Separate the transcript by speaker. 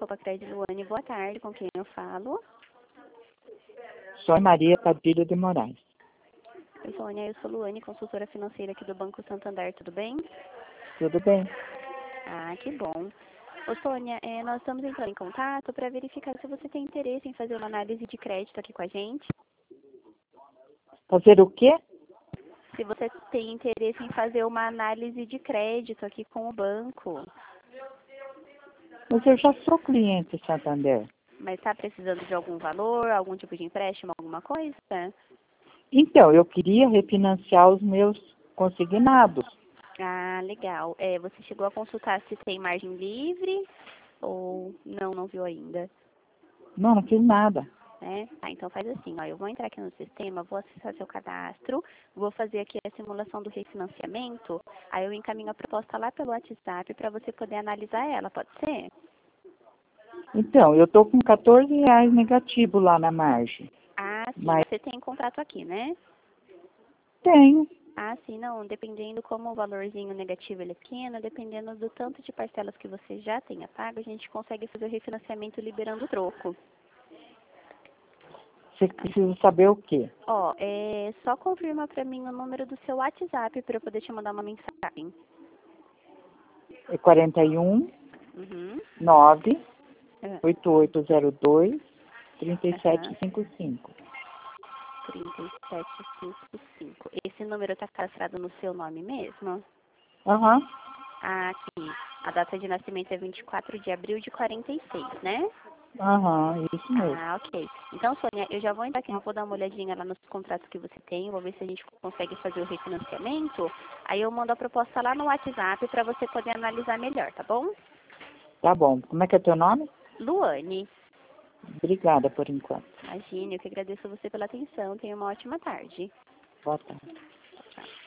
Speaker 1: Copacred Luane, boa tarde, com quem eu falo?
Speaker 2: Sou Maria Padilha de Moraes.
Speaker 1: Oi, Sônia, eu sou Luane, consultora financeira aqui do Banco Santander, tudo bem?
Speaker 2: Tudo bem?
Speaker 1: Ah, que bom. Ô, Sônia, nós estamos entrando em contato para verificar se você tem interesse em fazer uma análise de crédito aqui com a gente.
Speaker 2: Fazer o quê?
Speaker 1: Se você tem interesse em fazer uma análise de crédito aqui com o banco,
Speaker 2: Mas eu já sou cliente Santander.
Speaker 1: mas está precisando de algum valor, algum tipo de empréstimo, alguma coisa?
Speaker 2: Então, eu queria refinanciar os meus consignados.
Speaker 1: Ah, legal. Você chegou a consultar se tem margem livre ou não viu ainda?
Speaker 2: Não fiz nada.
Speaker 1: Tá, então faz assim, ó, eu vou entrar aqui no sistema, vou acessar seu cadastro, vou fazer aqui a simulação do refinanciamento, aí eu encaminho a proposta lá pelo WhatsApp para você poder analisar ela, pode ser?
Speaker 2: Então, eu estou com R$ 14 negativo lá na margem.
Speaker 1: Ah, sim,
Speaker 2: Mas
Speaker 1: você tem contrato aqui, né?
Speaker 2: tenho.
Speaker 1: Ah, sim, não, dependendo como o valorzinho negativo ele é pequeno, dependendo do tanto de parcelas que você já tenha pago, a gente consegue fazer o refinanciamento liberando o troco.
Speaker 2: Você precisa saber o quê?
Speaker 1: Ó, só confirma pra mim o número do seu WhatsApp para eu poder te mandar uma mensagem.
Speaker 2: É 41
Speaker 1: Uhum.
Speaker 2: 9
Speaker 1: Ah,
Speaker 2: 8802
Speaker 1: Aham.
Speaker 2: 3755.
Speaker 1: 3755. Esse número tá cadastrado no seu nome mesmo?
Speaker 2: Aham,
Speaker 1: Ah, aqui. A data de nascimento é 24 de abril de 46, né?
Speaker 2: aham, isso mesmo.
Speaker 1: Ah, ok. Então, Sônia, eu já vou entrar aqui, eu vou dar uma olhadinha lá nos contratos que você tem, vou ver se a gente consegue fazer o refinanciamento. Aí eu mando a proposta lá no WhatsApp para você poder analisar melhor, tá bom?
Speaker 2: Tá bom. Como é que é teu nome?
Speaker 1: Luane,
Speaker 2: Obrigada por enquanto.
Speaker 1: imagine, eu que agradeço você pela atenção. Tenha uma ótima tarde.
Speaker 2: Boa tarde.
Speaker 1: Tchau.